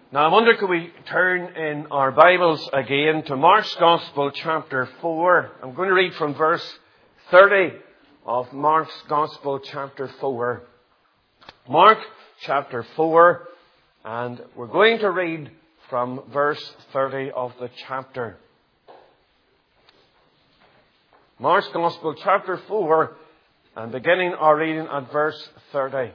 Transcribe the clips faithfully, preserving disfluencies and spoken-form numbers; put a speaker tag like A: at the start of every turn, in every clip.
A: Now I wonder, could we turn in our Bibles again to Mark's Gospel chapter four. I'm going to read from verse thirty of Mark's Gospel chapter four. Mark chapter four, and we're going to read from verse thirty of the chapter. Mark's Gospel chapter four, and beginning our reading at verse thirty.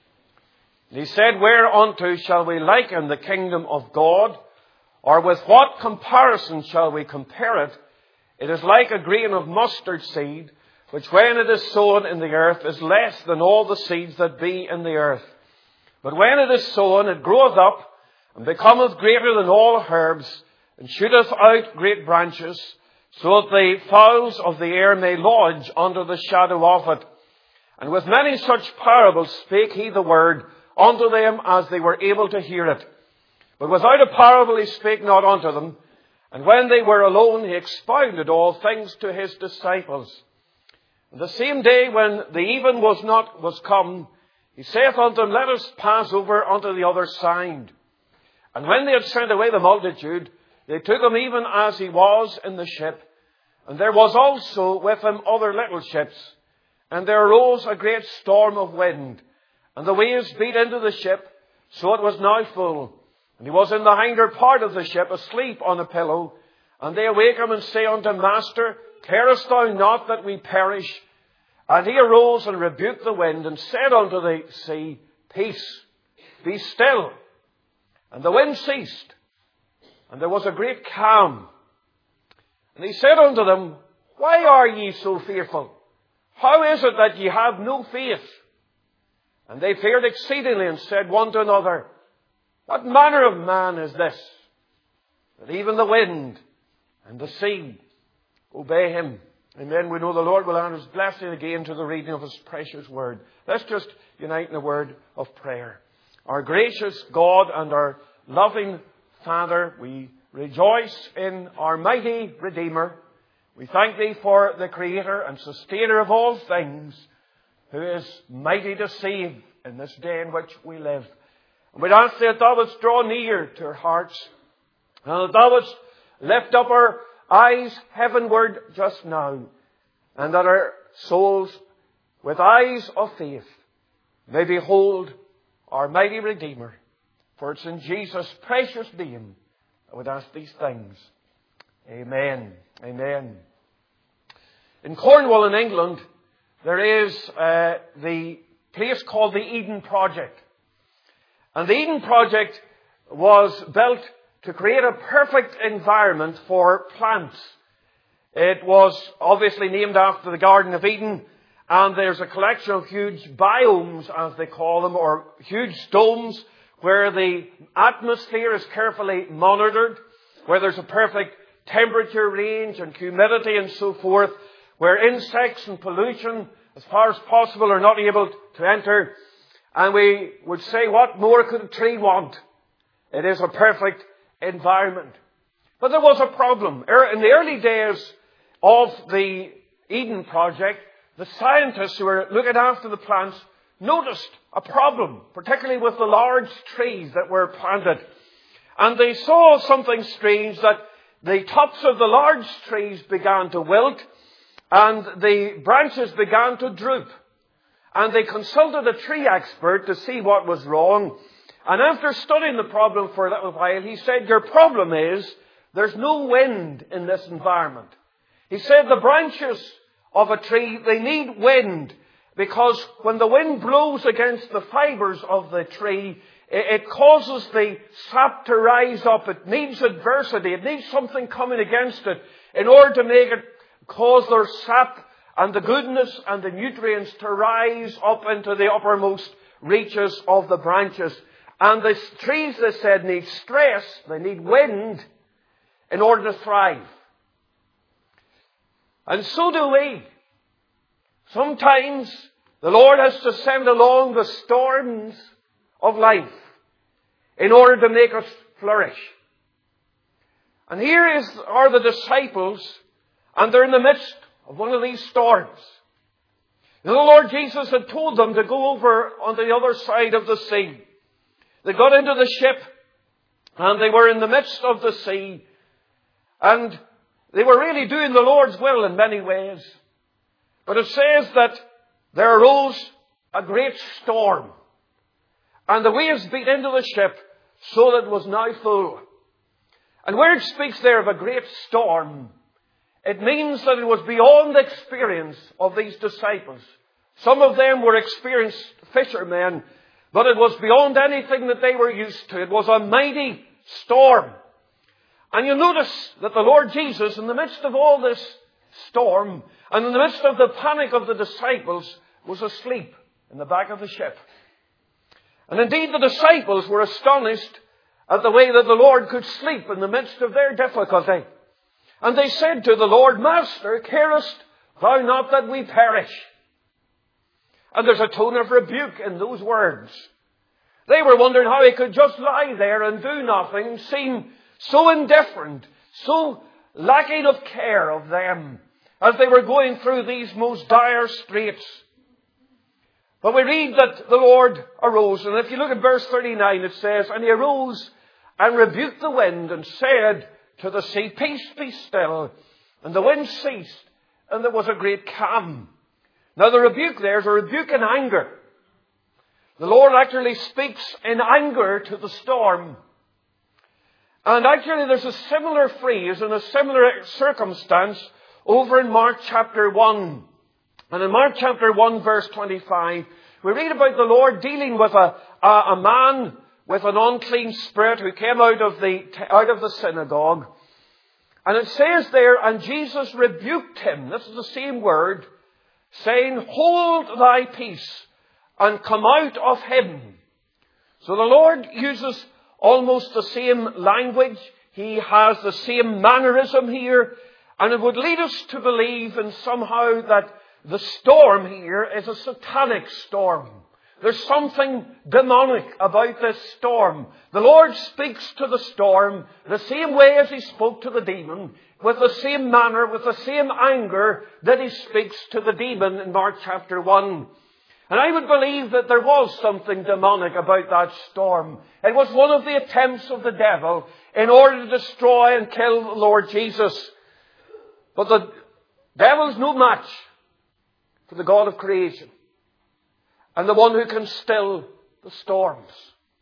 A: He said, "Whereunto shall we liken the kingdom of God? Or with what comparison shall we compare it? It is like a grain of mustard seed, which when it is sown in the earth is less than all the seeds that be in the earth. But when it is sown, it groweth up, and becometh greater than all herbs, and shooteth out great branches, so that the fowls of the air may lodge under the shadow of it. And with many such parables spake he the word unto them as they were able to hear it. But without a parable he spake not unto them. And when they were alone, he expounded all things to his disciples. And the same day when the even was not was come, he saith unto them, Let us pass over unto the other side. And when they had sent away the multitude, they took him even as he was in the ship. And there was also with him other little ships. And there arose a great storm of wind, and the waves beat into the ship, so it was now full. And he was in the hinder part of the ship, asleep on a pillow. And they awake him and say unto him, Master, carest thou not that we perish? And he arose and rebuked the wind, and said unto the sea, Peace, be still. And the wind ceased, and there was a great calm. And he said unto them, Why are ye so fearful? How is it that ye have no faith? And they feared exceedingly, and said one to another, What manner of man is this, that even the wind and the sea obey him? Amen. We know the Lord will add his blessing again to the reading of his precious word. Let's just unite in a word of prayer. Our gracious God and our loving Father, we rejoice in our mighty Redeemer. We thank thee for the Creator and Sustainer of all things, who is mighty to save in this day in which we live. And we ask that thou wouldst draw near to our hearts, and that thou wouldst lift up our eyes heavenward just now, and that our souls, with eyes of faith, may behold our mighty Redeemer. For it's in Jesus' precious name I would ask these things. Amen. Amen. In Cornwall in England, there is uh, the place called the Eden Project. And the Eden Project was built to create a perfect environment for plants. It was obviously named after the Garden of Eden, and there's a collection of huge biomes, as they call them, or huge domes, where the atmosphere is carefully monitored, where there's a perfect temperature range and humidity and so forth, where insects and pollution, as far as possible, are not able to enter. And we would say, what more could a tree want? It is a perfect environment. But there was a problem. In the early days of the Eden Project, the scientists who were looking after the plants noticed a problem, particularly with the large trees that were planted. And they saw something strange, that the tops of the large trees began to wilt, and the branches began to droop. And they consulted a tree expert to see what was wrong. And after studying the problem for a little while, he said, Your problem is there's no wind in this environment. He said the branches of a tree, they need wind, because when the wind blows against the fibers of the tree, it causes the sap to rise up. It needs adversity. It needs something coming against it in order to make it cause their sap and the goodness and the nutrients to rise up into the uppermost reaches of the branches. And the trees, they said, need stress, they need wind in order to thrive. And so do we. Sometimes the Lord has to send along the storms of life in order to make us flourish. And here is, are the disciples, and they're in the midst of one of these storms. And the Lord Jesus had told them to go over on the other side of the sea. They got into the ship, And they were in the midst of the sea. And they were really doing the Lord's will in many ways. But it says that there arose a great storm. And the waves beat into the ship so that it was now full. And where it speaks there of a great storm, it means that it was beyond the experience of these disciples. Some of them were experienced fishermen, but it was beyond anything that they were used to. It was a mighty storm. And you'll notice that the Lord Jesus, in the midst of all this storm, and in the midst of the panic of the disciples, was asleep in the back of the ship. And indeed the disciples were astonished at the way that the Lord could sleep in the midst of their difficulty. And they said to the Lord, Master, carest thou not that we perish? And there's a tone of rebuke in those words. They were wondering how he could just lie there and do nothing, seem so indifferent, so lacking of care of them as they were going through these most dire straits. But we read that the Lord arose, and if you look at verse thirty-nine, it says, And he arose and rebuked the wind and said to the sea, Peace, be still. And the wind ceased, and there was a great calm. Now the rebuke there is a rebuke in anger. The Lord actually speaks in anger to the storm. And actually there's a similar phrase and a similar circumstance over in Mark chapter one. And in Mark chapter one verse twenty-five, we read about the Lord dealing with a, a, a man with an unclean spirit who came out of the, out of the synagogue. And it says there, and Jesus rebuked him. This is the same word, saying, Hold thy peace and come out of him. So the Lord uses almost the same language. He has the same mannerism here. And it would lead us to believe in somehow that the storm here is a satanic storm. There's something demonic about this storm. The Lord speaks to the storm the same way as he spoke to the demon, with the same manner, with the same anger that he speaks to the demon in Mark chapter one. And I would believe that there was something demonic about that storm. It was one of the attempts of the devil in order to destroy and kill the Lord Jesus. But the devil's no match for the God of creation and the one who can still the storms.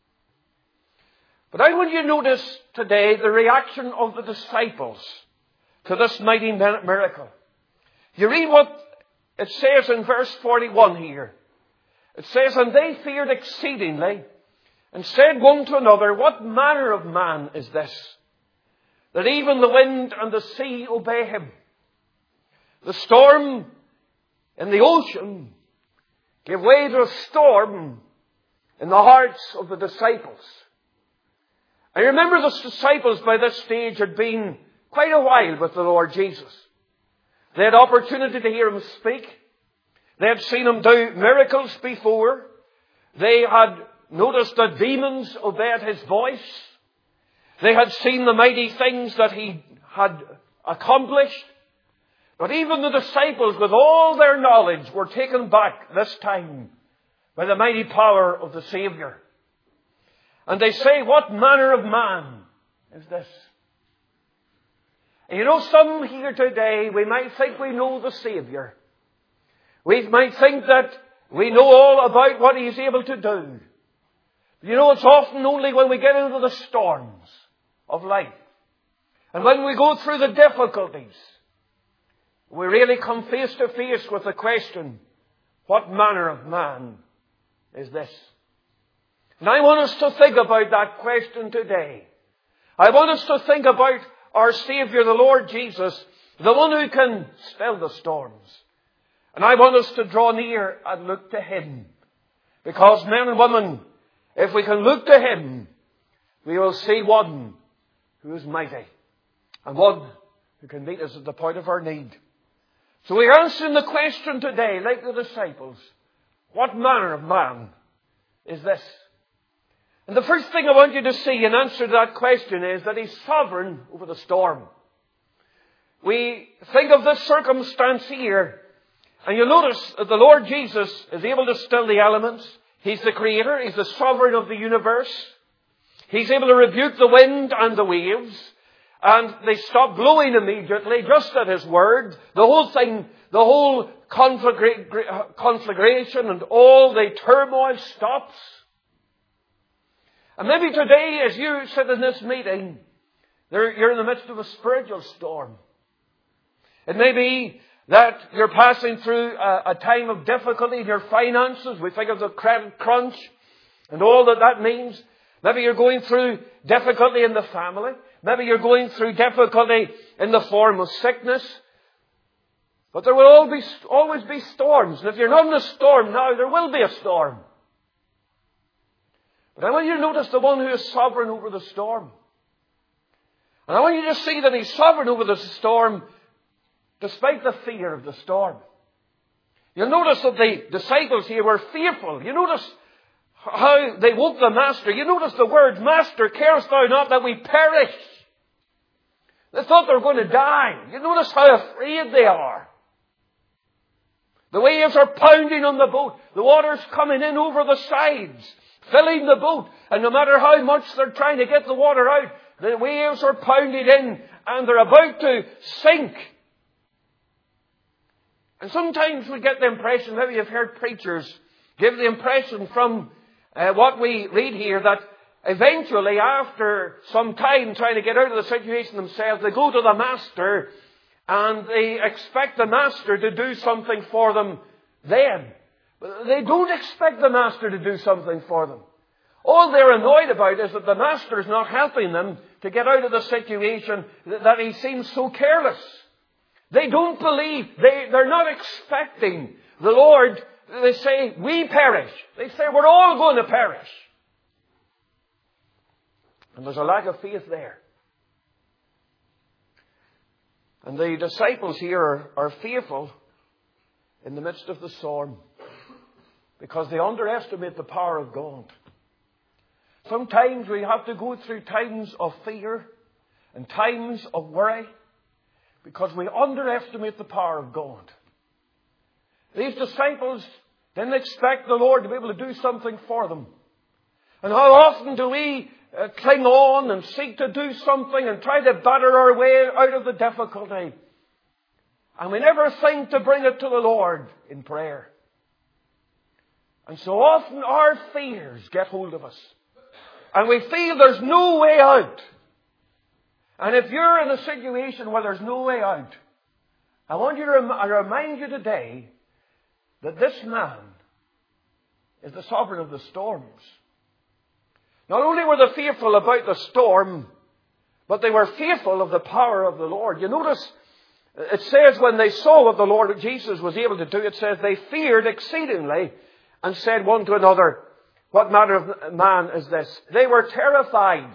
A: But I want you to notice today the reaction of the disciples to this mighty miracle. You read what it says in verse forty-one here. It says, And they feared exceedingly, and said one to another, What manner of man is this, that even the wind and the sea obey him? The storm in the ocean gave way to a storm in the hearts of the disciples. I remember the disciples by this stage had been quite a while with the Lord Jesus. They had opportunity to hear him speak. They had seen him do miracles before. They had noticed that demons obeyed his voice. They had seen the mighty things that he had accomplished. But even the disciples, with all their knowledge, were taken back this time by the mighty power of the Savior. And they say, What manner of man is this? And you know, some here today, we might think we know the Savior. We might think that we know all about what He's able to do. You know, it's often only when we get into the storms of life, and when we go through the difficulties, we really come face to face with the question, What manner of man is this? And I want us to think about that question today. I want us to think about our Savior, the Lord Jesus, the one who can still the storms. And I want us to draw near and look to Him. Because men and women, if we can look to Him, we will see one who is mighty, and one who can meet us at the point of our need. So we are answering the question today, like the disciples, what manner of man is this? And the first thing I want you to see in answer to that question is that He's sovereign over the storm. We think of this circumstance here, and you'll notice that the Lord Jesus is able to still the elements. He's the Creator. He's the sovereign of the universe. He's able to rebuke the wind and the waves, and they stop blowing immediately, just at His word. The whole thing, the whole conflagra- conflagration and all the turmoil stops. And maybe today, as you sit in this meeting, you're in the midst of a spiritual storm. It may be that you're passing through a, a time of difficulty in your finances. We think of the credit crunch and all that that means. Maybe you're going through difficulty in the family. Maybe you're going through difficulty in the form of sickness. But there will always be, always be storms. And if you're not in a storm now, there will be a storm. But I want you to notice the one who is sovereign over the storm. And I want you to see that He's sovereign over the storm despite the fear of the storm. You'll notice that the disciples here were fearful. You notice how they woke the Master. You notice the words, Master, carest thou not that we perish? They thought they were going to die. You notice how afraid they are. The waves are pounding on the boat. The water's coming in over the sides, filling the boat. And no matter how much they're trying to get the water out, the waves are pounding in and they're about to sink. And sometimes we get the impression, maybe you've heard preachers give the impression from uh, what we read here, that eventually, after some time trying to get out of the situation themselves, they go to the Master and they expect the Master to do something for them then. But they don't expect the Master to do something for them. All they're annoyed about is that the Master is not helping them to get out of the situation, that He seems so careless. They don't believe, they, they're not expecting the Lord. They say, we perish. They say, we're all going to perish. And there's a lack of faith there. And the disciples here are, are fearful in the midst of the storm because they underestimate the power of God. Sometimes we have to go through times of fear and times of worry because we underestimate the power of God. These disciples didn't expect the Lord to be able to do something for them. And how often do we uh, cling on and seek to do something and try to batter our way out of the difficulty? And we never think to bring it to the Lord in prayer. And so often our fears get hold of us. And we feel there's no way out. And if you're in a situation where there's no way out, I want you to rem- I remind you today that this man is the sovereign of the storms. Not only were they fearful about the storm, but they were fearful of the power of the Lord. You notice, it says when they saw what the Lord Jesus was able to do, it says they feared exceedingly and said one to another, what manner of man is this? They were terrified.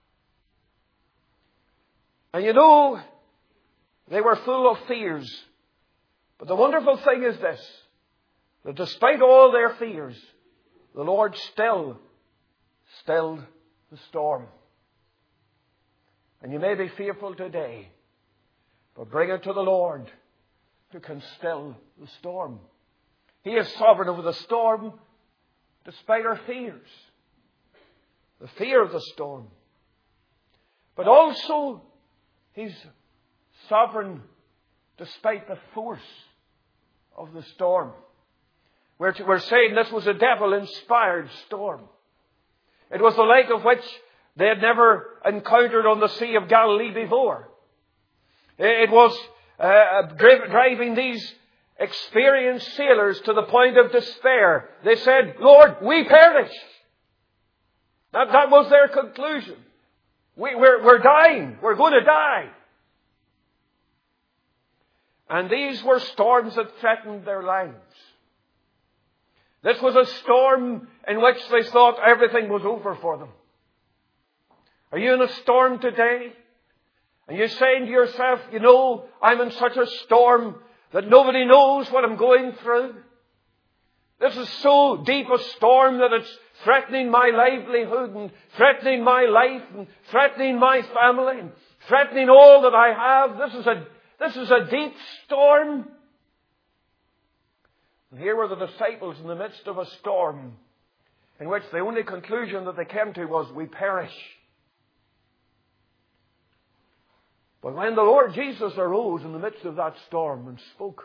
A: And you know, they were full of fears. But the wonderful thing is this, that despite all their fears, the Lord still stilled the storm. And you may be fearful today, but bring it to the Lord who can still the storm. He is sovereign over the storm despite our fears. The fear of the storm. But also, He's sovereign despite the force of the storm. We're, to, we're saying this was a devil-inspired storm. It was the like of which they had never encountered on the Sea of Galilee before. It was uh, driving these experienced sailors to the point of despair. They said, Lord, we perish. That, that was their conclusion. We, we're, we're dying. We're going to die. And these were storms that threatened their lives. This was a storm in which they thought everything was over for them. Are you in a storm today? And you're saying to yourself, you know, I'm in such a storm that nobody knows what I'm going through. This is so deep a storm that it's threatening my livelihood and threatening my life and threatening my family and threatening all that I have. This is a, this is a deep storm. And here were the disciples in the midst of a storm. in which the only conclusion that they came to was, we perish. But when the Lord Jesus arose in the midst of that storm and spoke,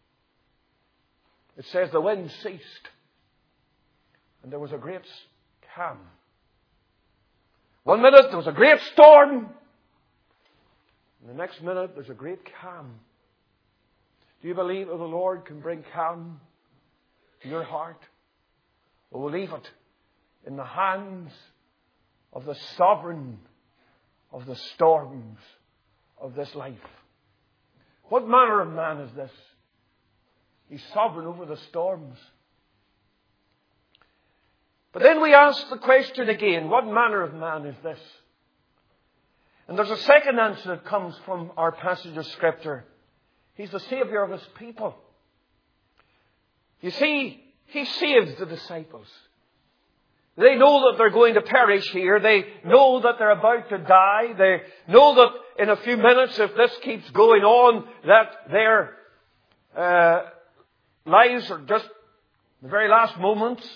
A: it says the wind ceased and there was a great calm. One minute there was a great storm, and the next minute there's a great calm. Do you believe that the Lord can bring calm to your heart? Or we'll leave it in the hands of the sovereign of the storms of this life. What manner of man is this? He's sovereign over the storms. But then we ask the question again, what manner of man is this? And there's a second answer that comes from our passage of Scripture. He's the Savior of His people. You see, He saves the disciples. They know that they're going to perish here. They know that they're about to die. They know that in a few minutes, if this keeps going on, that their uh, lives are just the very last moments.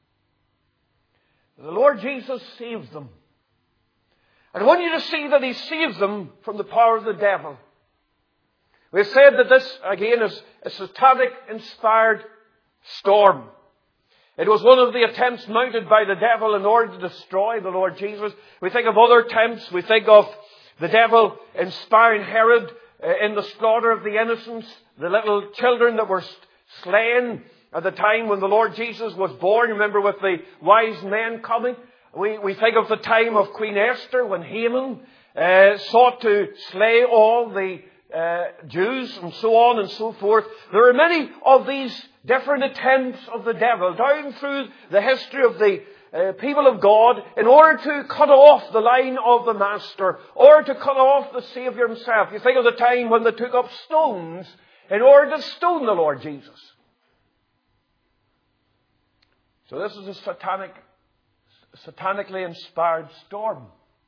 A: The Lord Jesus saves them. And I want you to see that He saves them from the power of the devil. We've said that this, again, is a satanic-inspired storm. It was one of the attempts mounted by the devil in order to destroy the Lord Jesus. We think of other attempts. We think of the devil inspiring Herod in the slaughter of the innocents, the little children that were slain at the time when the Lord Jesus was born. Remember, with the wise men coming. We, we think of the time of Queen Esther when Haman uh, sought to slay all the uh, Jews and so on and so forth. There are many of these different attempts of the devil down through the history of the uh, people of God in order to cut off the line of the Master, or to cut off the Savior Himself. You think of the time when they took up stones in order to stone the Lord Jesus. So this is a satanic, satanically inspired storm.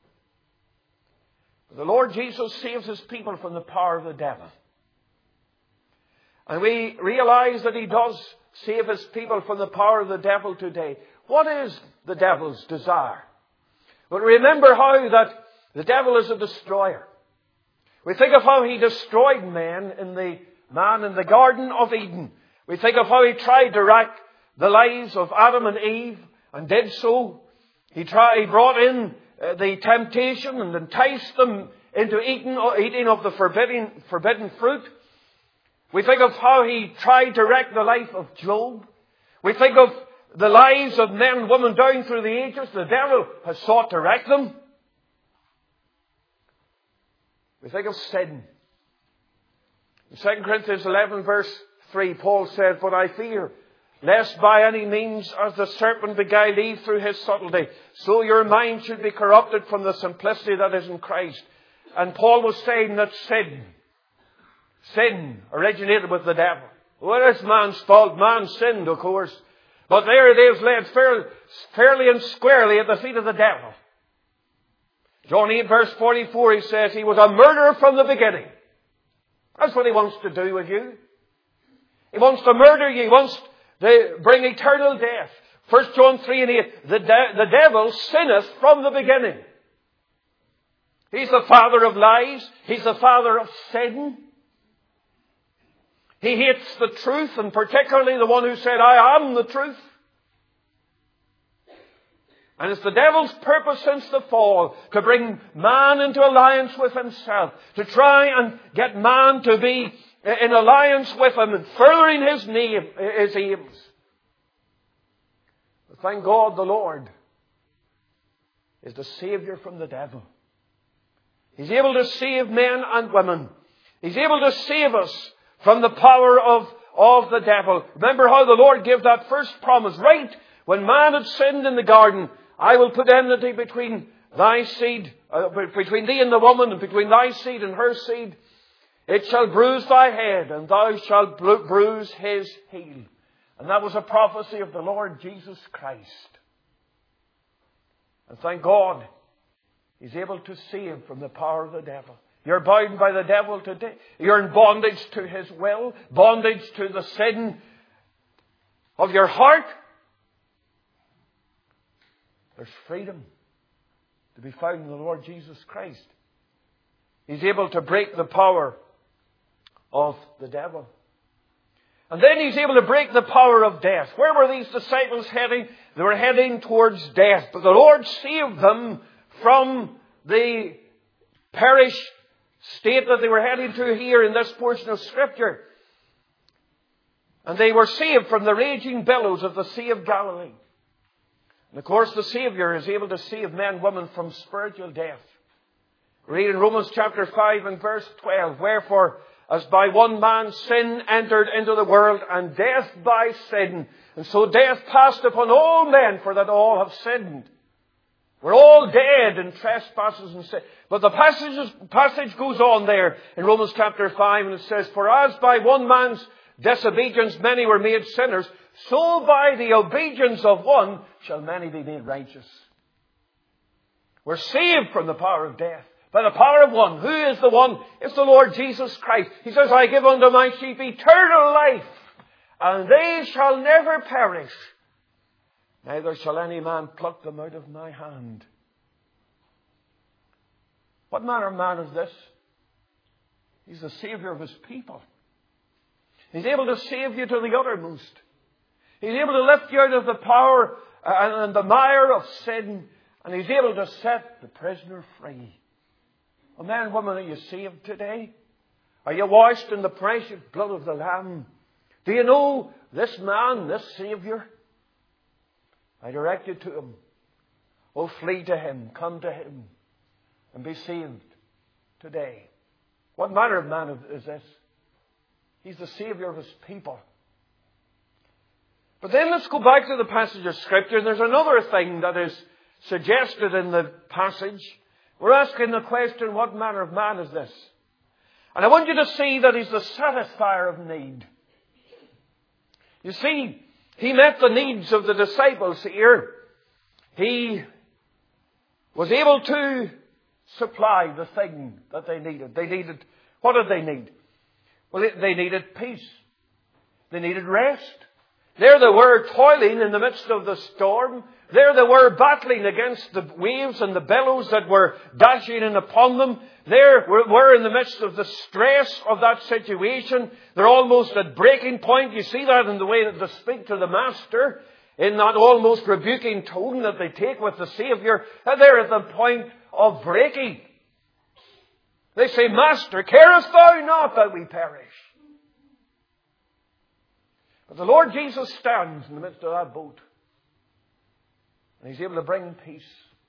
A: The Lord Jesus saves His people from the power of the devil. And we realize that He does save His people from the power of the devil today. What is the devil's desire? Well, remember how that the devil is a destroyer. We think of how he destroyed man in the man in the Garden of Eden. We think of how he tried to wreck the lives of Adam and Eve, and did so. He tried, he brought in uh, the temptation and enticed them into eating, eating of the forbidden, forbidden fruit. We think of how he tried to wreck the life of Job. We think of the lives of men and women down through the ages. The devil has sought to wreck them. We think of sin. In Second Corinthians eleven verse three, Paul said, "But I fear, lest by any means, as the serpent beguiled Eve through his subtlety, so your mind should be corrupted from the simplicity that is in Christ." And Paul was saying that sin, sin originated with the devil. Well, it's man's fault. Man sinned, of course. But there it is laid fairly, fairly and squarely at the feet of the devil. John eight verse forty-four, he says, he was a murderer from the beginning. That's what he wants to do with you. He wants to murder you. He wants to bring eternal death. First John three and eight, the, de- the devil sinneth from the beginning. He's the father of lies. He's the father of sin. He hates the truth, and particularly the one who said, "I am the truth." And it's the devil's purpose since the fall to bring man into alliance with himself, to try and get man to be in alliance with him and furthering his name, his aims. But thank God the Lord is the Savior from the devil. He's able to save men and women. He's able to save us from the power of, of the devil. Remember how the Lord gave that first promise, right when man had sinned in the garden. "I will put enmity between thy seed, uh, between thee and the woman, and between thy seed and her seed. It shall bruise thy head, and thou shalt bruise his heel." And that was a prophecy of the Lord Jesus Christ. And thank God, He's able to save from the power of the devil. You're bound by the devil today. You're in bondage to his will, bondage to the sin of your heart. There's freedom to be found in the Lord Jesus Christ. He's able to break the power of the devil. And then He's able to break the power of death. Where were these disciples heading? They were heading towards death. But the Lord saved them from the perished state that they were heading to here in this portion of Scripture. And they were saved from the raging billows of the Sea of Galilee. And of course the Saviour is able to save men and women from spiritual death. Read in Romans chapter five and verse twelve. Wherefore, as by one man sin entered into the world, and death by sin, and so death passed upon all men, for that all have sinned. We're all dead in trespasses and sin. But the passage, passage goes on there in Romans chapter five, and it says, for as by one man's disobedience many were made sinners, so by the obedience of one shall many be made righteous. We're saved from the power of death by the power of one. Who is the one? It's the Lord Jesus Christ. He says, I give unto my sheep eternal life, and they shall never perish, neither shall any man pluck them out of my hand. What manner of man is this? He's the Saviour of His people. He's able to save you to the uttermost. He's able to lift you out of the power and the mire of sin, and He's able to set the prisoner free. Oh, men and women, are you saved today? Are you washed in the precious blood of the Lamb? Do you know this man, this Saviour? I direct you to Him. Oh, flee to Him, come to Him, and be saved today. What manner of man is this? He's the Saviour of His people. But then let's go back to the passage of Scripture. And there's another thing that is suggested in the passage. We're asking the question, what manner of man is this? And I want you to see that He's the satisfier of need. You see, He met the needs of the disciples here. He was able to supply the thing that they needed. They needed, what did they need? Well, they needed peace. They needed rest. There they were toiling in the midst of the storm. There they were battling against the waves and the billows that were dashing in upon them. There we were in the midst of the stress of that situation. They're almost at breaking point. You see that in the way that they speak to the Master, in that almost rebuking tone that they take with the Saviour. And they're at the point of breaking. They say, Master, carest thou not that we perish? But the Lord Jesus stands in the midst of that boat. And He's able to bring peace.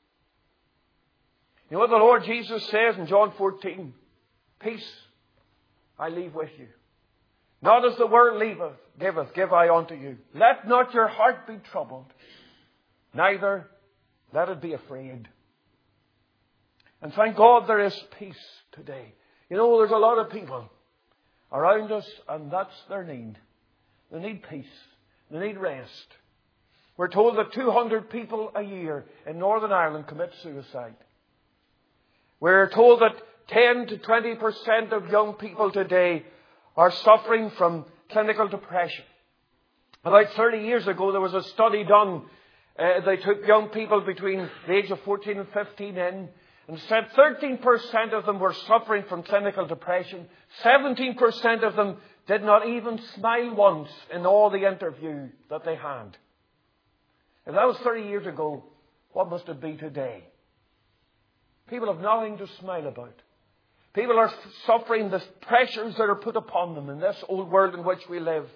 A: You know what the Lord Jesus says in John fourteen? Peace I leave with you. Not as the world leaveth, giveth, give I unto you. Let not your heart be troubled, neither let it be afraid. And thank God there is peace today. You know, there's a lot of people around us, and that's their need. They need peace. They need rest. We're told that two hundred people a year in Northern Ireland commit suicide. We're told that ten to twenty percent of young people today are suffering from clinical depression. About thirty years ago, there was a study done. Uh, they took young people between the age of fourteen and fifteen in, and said thirteen percent of them were suffering from clinical depression. seventeen percent of them did not even smile once in all the interview that they had. If that was thirty years ago, what must it be today? People have nothing to smile about. People are suffering the pressures that are put upon them in this old world in which we live.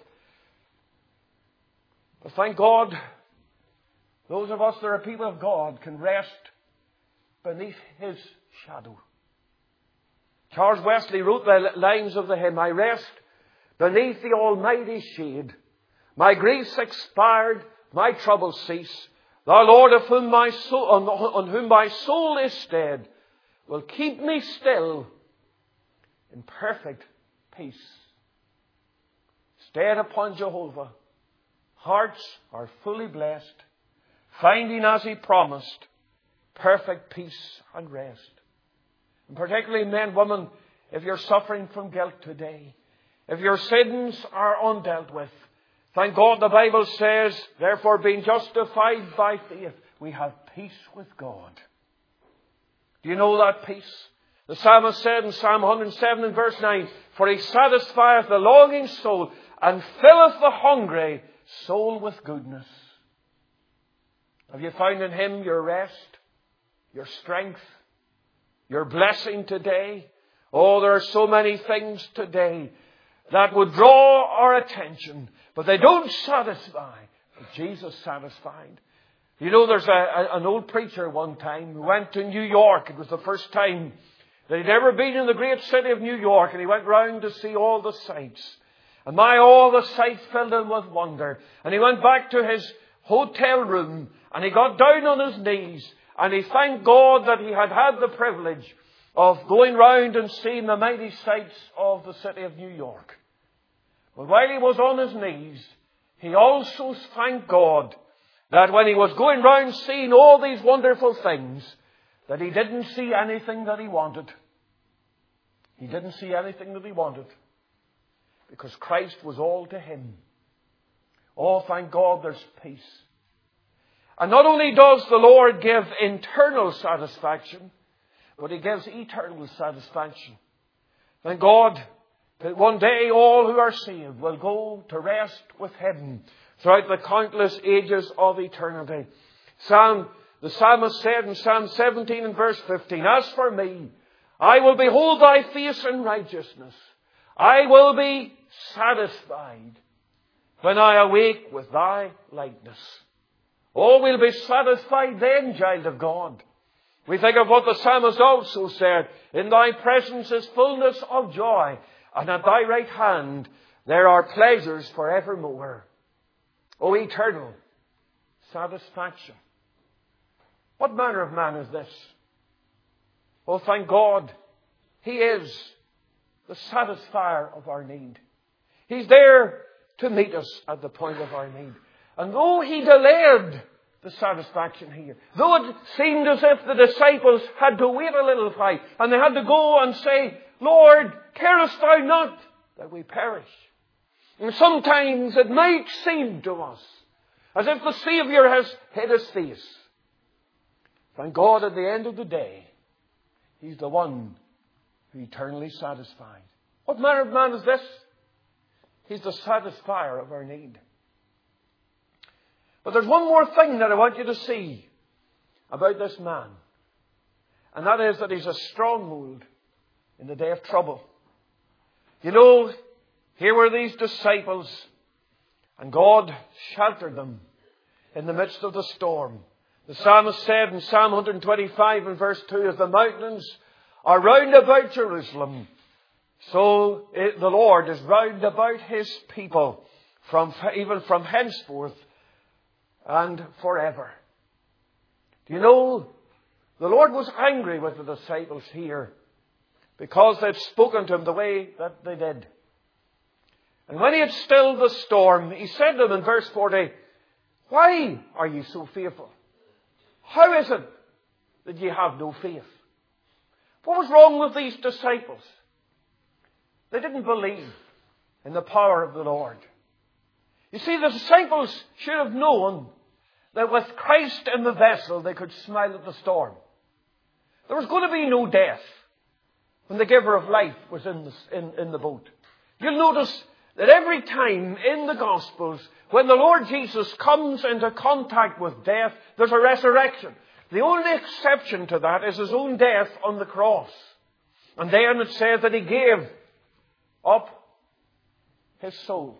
A: But thank God, those of us that are people of God can rest beneath His shadow. Charles Wesley wrote the lines of the hymn, I rest beneath the Almighty shade. My griefs expired, my troubles cease. Thou Lord, of whom my soul, on, on whom my soul is stead, will keep me still in perfect peace. Stead upon Jehovah, hearts are fully blessed, finding as He promised perfect peace and rest. And particularly men, women, if you're suffering from guilt today, if your sins are undealt with, thank God the Bible says, therefore being justified by faith, we have peace with God. Do you know that peace? The psalmist said in Psalm one hundred seven and verse nine, "For he satisfieth the longing soul, and filleth the hungry soul with goodness." Have you found in Him your rest, your strength, your blessing today? Oh, there are so many things today that would draw our attention, but they don't satisfy. But Jesus satisfied. You know, there's a, a, an old preacher one time who went to New York. It was the first time that he'd ever been in the great city of New York, and he went round to see all the sights. And my, all the sights filled him with wonder. And he went back to his hotel room, and he got down on his knees, and he thanked God that he had had the privilege of going round and seeing the mighty sights of the city of New York. But while he was on his knees, he also thanked God that when he was going round seeing all these wonderful things, that he didn't see anything that he wanted. He didn't see anything that he wanted, because Christ was all to him. Oh, thank God there's peace. And not only does the Lord give internal satisfaction, but He gives eternal satisfaction. Thank God that one day all who are saved will go to rest with Him throughout the countless ages of eternity. Psalm, the psalmist said in Psalm seventeen and verse fifteen, "As for me, I will behold Thy face in righteousness. I will be satisfied when I awake with Thy likeness." Oh, we'll be satisfied then, child of God. We think of what the psalmist also said, "In Thy presence is fullness of joy, and at Thy right hand there are pleasures forevermore." Oh, eternal satisfaction. What manner of man is this? Oh, thank God, He is the satisfier of our need. He's there to meet us at the point of our need. And though He delayed the satisfaction here, though it seemed as if the disciples had to wait a little while, and they had to go and say, "Lord, carest Thou not that we perish?" And sometimes it might seem to us as if the Saviour has hid His face. Thank God, at the end of the day, He's the one who eternally satisfies. What manner of man is this? He's the satisfier of our need. But there's one more thing that I want you to see about this man. And that is that he's a stronghold in the day of trouble. You know, here were these disciples, and God sheltered them in the midst of the storm. The psalmist said in Psalm one twenty-five and verse two, "As the mountains are round about Jerusalem, so it, the Lord is round about His people, from even from henceforth and forever." Do you know, the Lord was angry with the disciples here because they'd spoken to Him the way that they did. And when He had stilled the storm, He said to them in verse forty, "Why are you so fearful? How is it that ye have no faith?" What was wrong with these disciples? They didn't believe in the power of the Lord. You see, the disciples should have known that with Christ in the vessel, they could smile at the storm. There was going to be no death when the giver of life was in the, in, in the boat. You'll notice that every time in the Gospels, when the Lord Jesus comes into contact with death, there's a resurrection. The only exception to that is His own death on the cross. And then it says that He gave up His soul.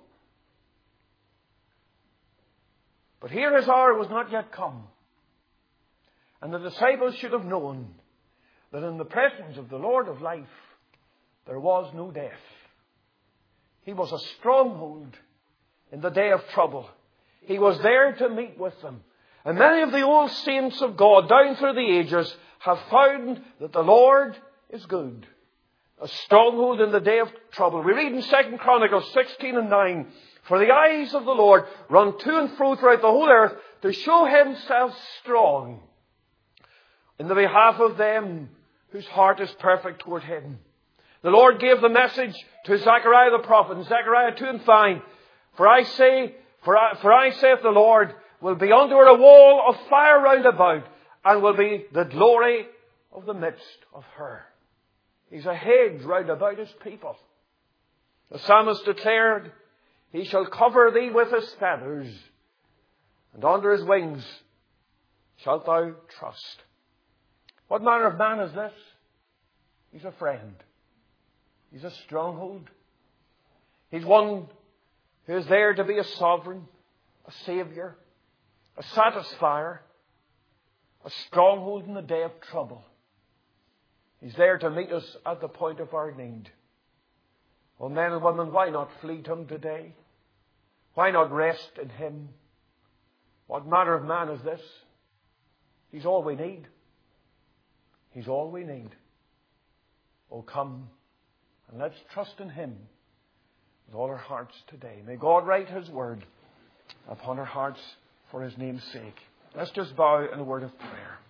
A: But here His hour was not yet come. And the disciples should have known that in the presence of the Lord of life, there was no death. He was a stronghold in the day of trouble. He was there to meet with them. And many of the old saints of God down through the ages have found that the Lord is good. A stronghold in the day of trouble. We read in Second Chronicles sixteen and nine, "For the eyes of the Lord run to and fro throughout the whole earth to show Himself strong in the behalf of them whose heart is perfect toward Him." The Lord gave the message to Zechariah the prophet in Zechariah two and five. For I say, for I, for I saith the Lord, will be under a wall of fire round about, and will be the glory of the midst of her. He's a hedge round about his people. The psalmist declared, he shall cover thee with his feathers, and under his wings shalt thou trust. What manner of man is this? He's a friend. He's a stronghold. He's one who is there to be a sovereign, a saviour, a satisfier, a stronghold in the day of trouble. He's there to meet us at the point of our need. Oh, men and women, why not flee to him today? Why not rest in him? What manner of man is this? He's all we need. He's all we need. Oh, come and let's trust in him with all our hearts today. May God write his word upon our hearts for his name's sake. Let's just bow in a word of prayer.